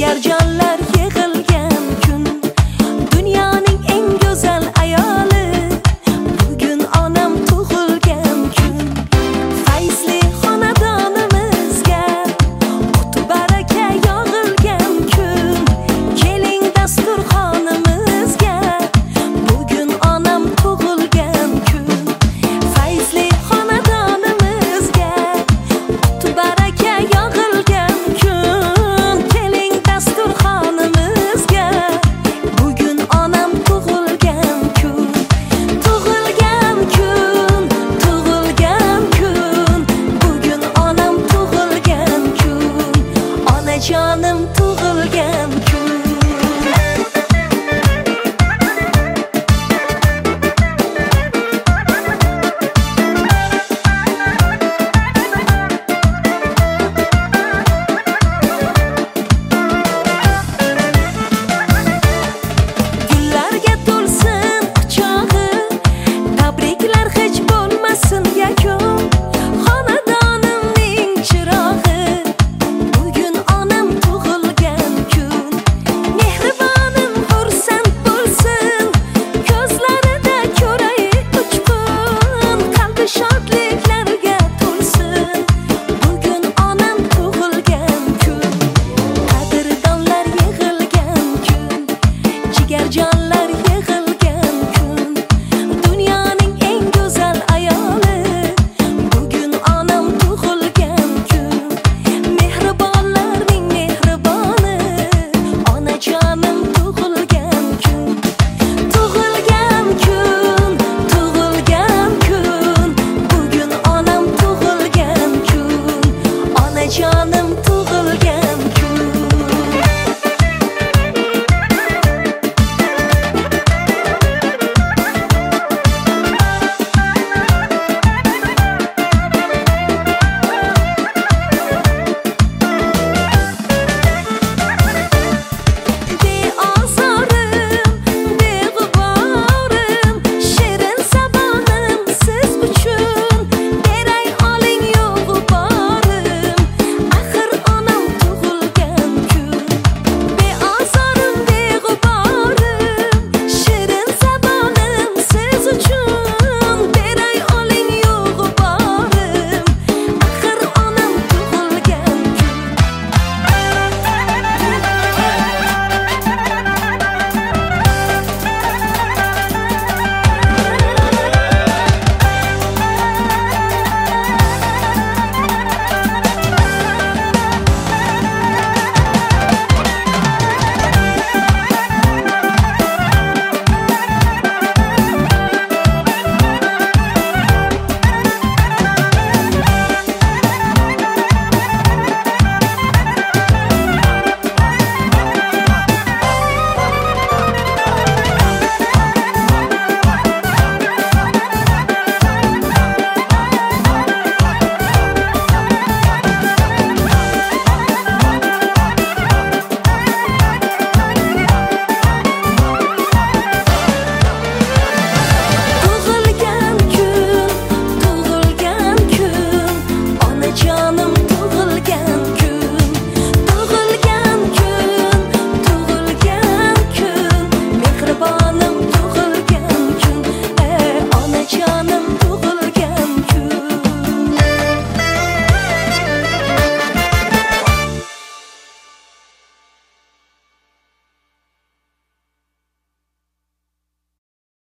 Jigarjonlar yig'ilgan kun, dunyoning eng go'zal ayoli. Bugun onam tug'ilgan kun, fayzli xonadonimizga qut baraka yog'ilgan kun. Keling dasturxonimizga, bugun onam tug'ilgan kun, fayzli xonadonimizga qut baraka yog'ilgan kun. Keling dasturxonimizga, bugun onam tug'ilgan kun, tug'ilgan kun, tug'ilgan kun. Bugun onam tug'ilgan kun, onajonim tug'ilgan kun. Gullarga to'lsin quchog'i, tabriklar hech bo'lmasin yakun. Xonadonimning chirog'i, bugun onam tug'ilgan kun. Mehribonim xursand bo'lsin, ko'zlarida ko'ray uchqun. Qalbi shodliklarga to'lsin, bugun onam tug'ilgan kun. Qadrdonlar yig'ilgan kun, jigarjonlar yig'ilgan kun, dunyoning eng go'zal ayoli. Bugun onam tug'ilgan kun, mehribonlarning mehriboni, onajonim tug'ilgan kun, tug'ilgan kun, tug'ilgan kun. Bugun onam tug'ilgan kun, onajonim